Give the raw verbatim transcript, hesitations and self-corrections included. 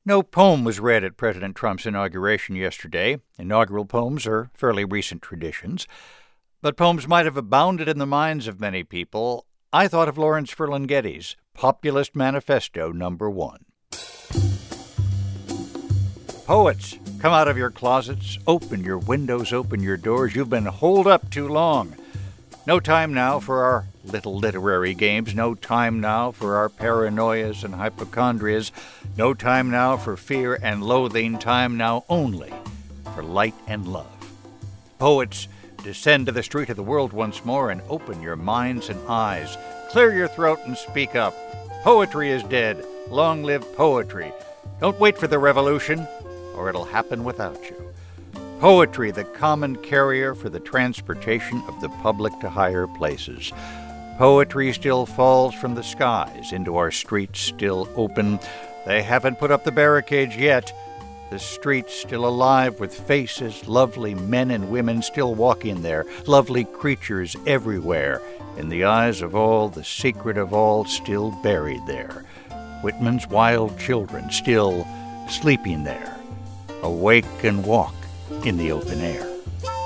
No poem was read at President Trump's inauguration yesterday. Inaugural poems are fairly recent traditions. But poems might have abounded in the minds of many people. I thought of Lawrence Ferlinghetti's Populist Manifesto Number One. Poets, come out of your closets, open your windows, open your doors. You've been holed up too long. No time now for our little literary games. No time now for our paranoias and hypochondrias. No time now for fear and loathing. Time now only for light and love. Poets, descend to the street of the world once more and open your minds and eyes. Clear your throat and speak up. Poetry is dead. Long live poetry. Don't wait for the revolution, or it'll happen without you. Poetry, the common carrier for the transportation of the public to higher places. Poetry still falls from the skies into our streets still open. They haven't put up the barricades yet. The streets still alive with faces, lovely men and women still walking there, lovely creatures everywhere. In the eyes of all, the secret of all still buried there. Whitman's wild children still sleeping there. Awake and walk in the open air.